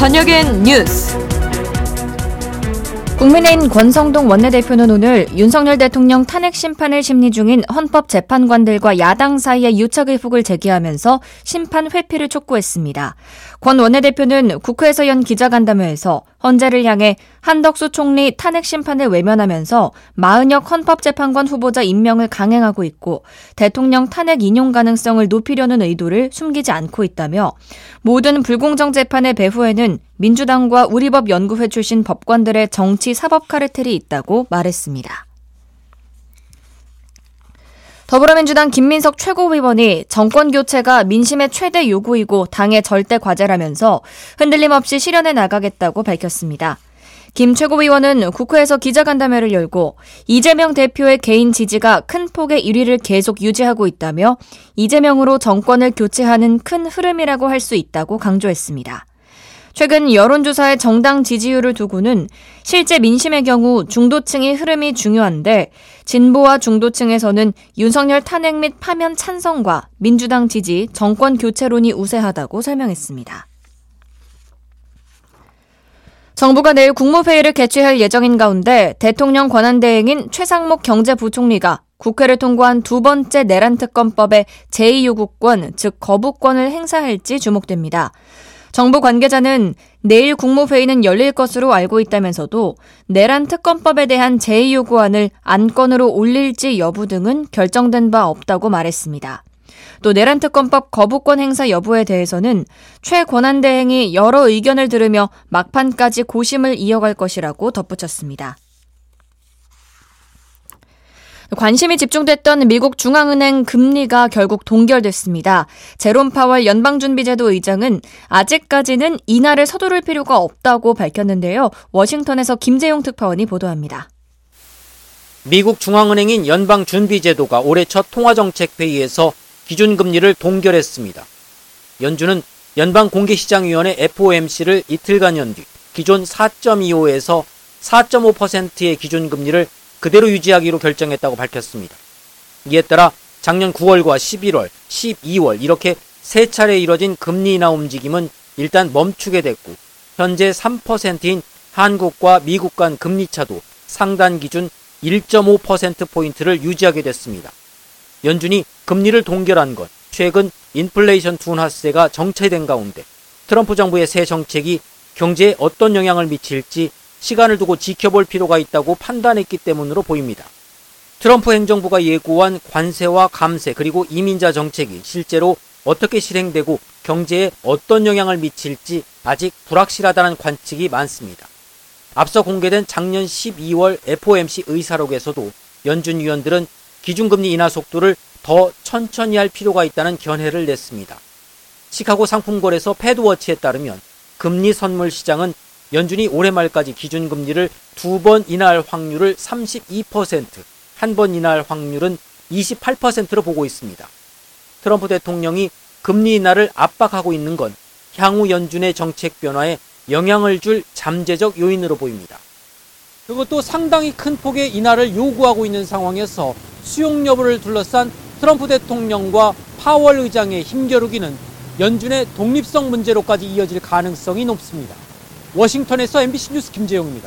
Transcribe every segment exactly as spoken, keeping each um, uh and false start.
저녁엔 뉴스. 국민의힘 권성동 원내대표는 오늘 윤석열 대통령 탄핵 심판을 심리 중인 헌법재판관들과 야당 사이의 유착의혹을 제기하면서 심판 회피를 촉구했습니다. 권 원내대표는 국회에서 연 기자간담회에서 헌재를 향해 한덕수 총리 탄핵 심판을 외면하면서 마은혁 헌법재판관 후보자 임명을 강행하고 있고 대통령 탄핵 인용 가능성을 높이려는 의도를 숨기지 않고 있다며 모든 불공정 재판의 배후에는 민주당과 우리법연구회 출신 법관들의 정치 사법 카르텔이 있다고 말했습니다. 더불어민주당 김민석 최고위원이 정권 교체가 민심의 최대 요구이고 당의 절대 과제라면서 흔들림 없이 실현해 나가겠다고 밝혔습니다. 김 최고위원은 국회에서 기자간담회를 열고 이재명 대표의 개인 지지가 큰 폭의 일 위를 계속 유지하고 있다며 이재명으로 정권을 교체하는 큰 흐름이라고 할 수 있다고 강조했습니다. 최근 여론조사의 정당 지지율을 두고는 실제 민심의 경우 중도층의 흐름이 중요한데 진보와 중도층에서는 윤석열 탄핵 및 파면 찬성과 민주당 지지, 정권 교체론이 우세하다고 설명했습니다. 정부가 내일 국무회의를 개최할 예정인 가운데 대통령 권한대행인 최상목 경제부총리가 국회를 통과한 두 번째 내란 특검법의 제이 요구권, 즉 거부권을 행사할지 주목됩니다. 정부 관계자는 내일 국무회의는 열릴 것으로 알고 있다면서도 내란 특검법에 대한 제이 요구안을 안건으로 올릴지 여부 등은 결정된 바 없다고 말했습니다. 또 내란 특검법 거부권 행사 여부에 대해서는 최 권한대행이 여러 의견을 들으며 막판까지 고심을 이어갈 것이라고 덧붙였습니다. 관심이 집중됐던 미국 중앙은행 금리가 결국 동결됐습니다. 제롬 파월 연방준비제도 의장은 아직까지는 인하를 서두를 필요가 없다고 밝혔는데요. 워싱턴에서 김재용 특파원이 보도합니다. 미국 중앙은행인 연방준비제도가 올해 첫 통화정책회의에서 기준금리를 동결했습니다. 연준은 연방공개시장위원회 에프오엠씨를 이틀간 연 뒤 기존 사 점 이오에서 사 점 오 퍼센트의 기준금리를 그대로 유지하기로 결정했다고 밝혔습니다. 이에 따라 작년 구월과 십일월, 십이월 이렇게 세 차례 이뤄진 금리 인하 움직임은 일단 멈추게 됐고 현재 삼 퍼센트인 한국과 미국 간 금리 차도 상단 기준 일 점 오 퍼센트포인트를 유지하게 됐습니다. 연준이 금리를 동결한 건 최근 인플레이션 둔화세가 정체된 가운데 트럼프 정부의 새 정책이 경제에 어떤 영향을 미칠지 시간을 두고 지켜볼 필요가 있다고 판단했기 때문으로 보입니다. 트럼프 행정부가 예고한 관세와 감세 그리고 이민자 정책이 실제로 어떻게 실행되고 경제에 어떤 영향을 미칠지 아직 불확실하다는 관측이 많습니다. 앞서 공개된 작년 십이월 에프오엠씨 의사록에서도 연준 위원들은 기준금리 인하 속도를 더 천천히 할 필요가 있다는 견해를 냈습니다. 시카고 상품거래소 패드워치에 따르면 금리 선물 시장은 연준이 올해 말까지 기준금리를 두 번 인하할 확률을 삼십이 퍼센트, 한 번 인하할 확률은 이십팔 퍼센트로 보고 있습니다. 트럼프 대통령이 금리 인하를 압박하고 있는 건 향후 연준의 정책 변화에 영향을 줄 잠재적 요인으로 보입니다. 그리고 또 상당히 큰 폭의 인하를 요구하고 있는 상황에서 수용 여부를 둘러싼 트럼프 대통령과 파월 의장의 힘겨루기는 연준의 독립성 문제로까지 이어질 가능성이 높습니다. 워싱턴에서 엠비씨 뉴스 김재용입니다.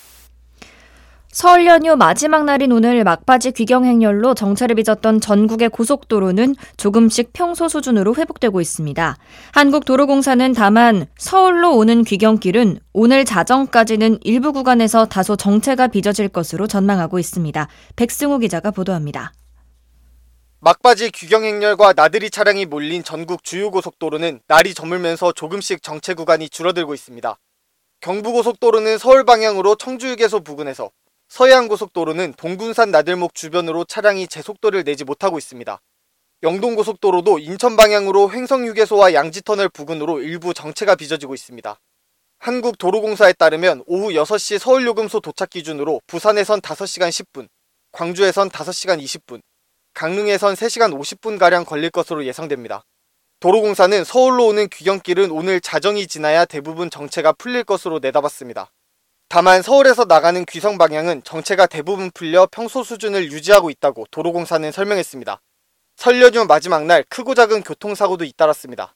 설 연휴 마지막 날인 오늘 막바지 귀경 행렬로 정체를 빚었던 전국의 고속도로는 조금씩 평소 수준으로 회복되고 있습니다. 한국도로공사는 다만 서울로 오는 귀경길은 오늘 자정까지는 일부 구간에서 다소 정체가 빚어질 것으로 전망하고 있습니다. 백승우 기자가 보도합니다. 막바지 귀경 행렬과 나들이 차량이 몰린 전국 주요 고속도로는 날이 저물면서 조금씩 정체 구간이 줄어들고 있습니다. 경부고속도로는 서울 방향으로 청주휴게소 부근에서, 서해안고속도로는 동군산 나들목 주변으로 차량이 제속도를 내지 못하고 있습니다. 영동고속도로도 인천 방향으로 횡성휴게소와 양지터널 부근으로 일부 정체가 빚어지고 있습니다. 한국도로공사에 따르면 오후 여섯 시 서울요금소 도착 기준으로 부산에선 다섯 시간 십 분, 광주에선 다섯 시간 이십 분, 강릉에선 세 시간 오십 분가량 걸릴 것으로 예상됩니다. 도로공사는 서울로 오는 귀경길은 오늘 자정이 지나야 대부분 정체가 풀릴 것으로 내다봤습니다. 다만 서울에서 나가는 귀성 방향은 정체가 대부분 풀려 평소 수준을 유지하고 있다고 도로공사는 설명했습니다. 설 연휴 마지막 날 크고 작은 교통사고도 잇따랐습니다.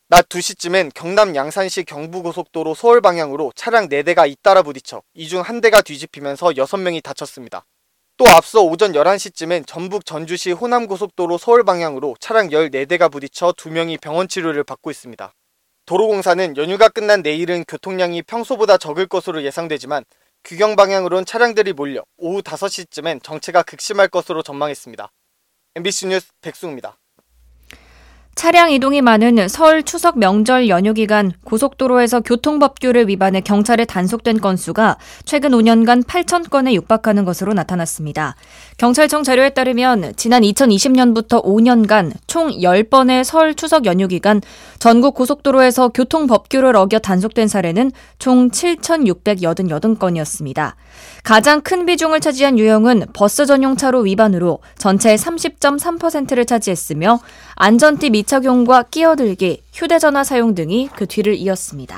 낮 두 시쯤엔 경남 양산시 경부고속도로 서울 방향으로 차량 네 대가 잇따라 부딪혀 이 중 한 대가 뒤집히면서 여섯 명이 다쳤습니다. 또 앞서 오전 열한 시쯤엔 전북 전주시 호남고속도로 서울 방향으로 차량 열네 대가 부딪혀 두 명이 병원 치료를 받고 있습니다. 도로공사는 연휴가 끝난 내일은 교통량이 평소보다 적을 것으로 예상되지만 규경 방향으론 차량들이 몰려 오후 다섯 시쯤엔 정체가 극심할 것으로 전망했습니다. 엠비씨 뉴스 백승우입니다. 차량 이동이 많은 설 추석 명절 연휴 기간 고속도로에서 교통법규를 위반해 경찰에 단속된 건수가 최근 오 년간 팔천 건에 육박하는 것으로 나타났습니다. 경찰청 자료에 따르면 지난 이천이십 년부터 오 년간 총 십 번의 설 추석 연휴 기간 전국 고속도로에서 교통법규를 어겨 단속된 사례는 총 칠천육백팔십팔 건이었습니다. 가장 큰 비중을 차지한 유형은 버스 전용 차로 위반으로 전체의 삼십 점 삼 퍼센트를 차지했으며 안전띠 미착용과 끼어들기, 휴대전화 사용 등이 그 뒤를 이었습니다.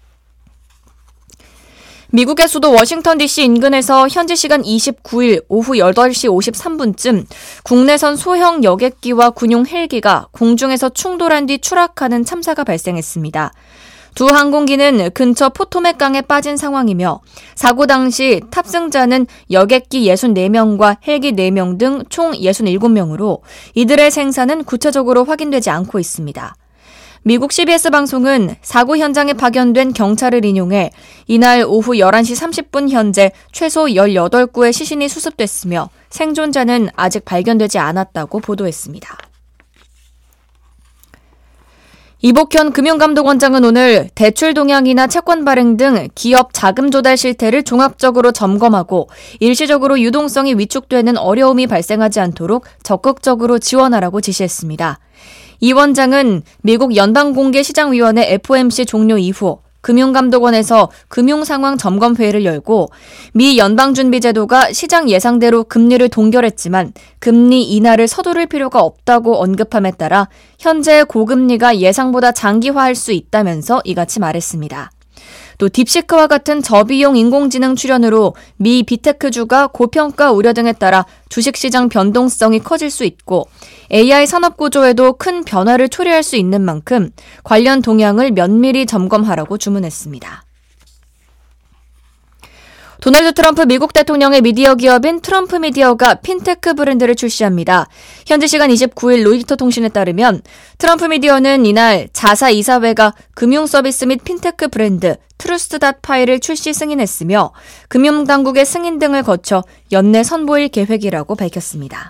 미국의 수도 워싱턴 디씨 인근에서 현지 시간 이십구 일 오후 여덟 시 오십삼 분쯤 국내선 소형 여객기와 군용 헬기가 공중에서 충돌한 뒤 추락하는 참사가 발생했습니다. 두 항공기는 근처 포토맥 강에 빠진 상황이며 사고 당시 탑승자는 여객기 육십사 명과 헬기 네 명 등 총 육십칠 명으로 이들의 생사는 구체적으로 확인되지 않고 있습니다. 미국 씨비에스 방송은 사고 현장에 파견된 경찰을 인용해 이날 오후 열한 시 삼십 분 현재 최소 열여덟 구의 시신이 수습됐으며 생존자는 아직 발견되지 않았다고 보도했습니다. 이복현 금융감독원장은 오늘 대출 동향이나 채권 발행 등 기업 자금 조달 실태를 종합적으로 점검하고 일시적으로 유동성이 위축되는 어려움이 발생하지 않도록 적극적으로 지원하라고 지시했습니다. 이 원장은 미국 연방공개시장위원회 에프오엠씨 종료 이후 금융감독원에서 금융상황 점검회의를 열고 미 연방준비제도가 시장 예상대로 금리를 동결했지만 금리 인하를 서두를 필요가 없다고 언급함에 따라 현재 고금리가 예상보다 장기화할 수 있다면서 이같이 말했습니다. 또 딥시크와 같은 저비용 인공지능 출현으로 미 빅테크주가 고평가 우려 등에 따라 주식시장 변동성이 커질 수 있고 에이아이 산업 구조에도 큰 변화를 초래할 수 있는 만큼 관련 동향을 면밀히 점검하라고 주문했습니다. 도널드 트럼프 미국 대통령의 미디어 기업인 트럼프 미디어가 핀테크 브랜드를 출시합니다. 현지 시간 이십구 일 로이터 통신에 따르면 트럼프 미디어는 이날 자사 이사회가 금융 서비스 및 핀테크 브랜드 트루스트닷파이를 출시 승인했으며 금융당국의 승인 등을 거쳐 연내 선보일 계획이라고 밝혔습니다.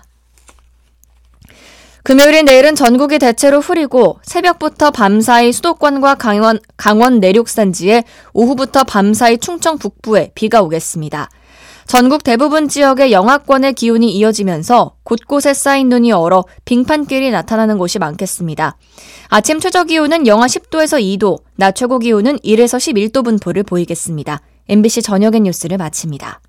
금요일인 내일은 전국이 대체로 흐리고 새벽부터 밤사이 수도권과 강원, 강원 내륙 산지에 오후부터 밤사이 충청 북부에 비가 오겠습니다. 전국 대부분 지역의 영하권의 기온이 이어지면서 곳곳에 쌓인 눈이 얼어 빙판길이 나타나는 곳이 많겠습니다. 아침 최저 기온은 영하 십 도에서 이 도, 낮 최고 기온은 일에서 십일 도 분포를 보이겠습니다. 엠비씨 저녁의 뉴스를 마칩니다.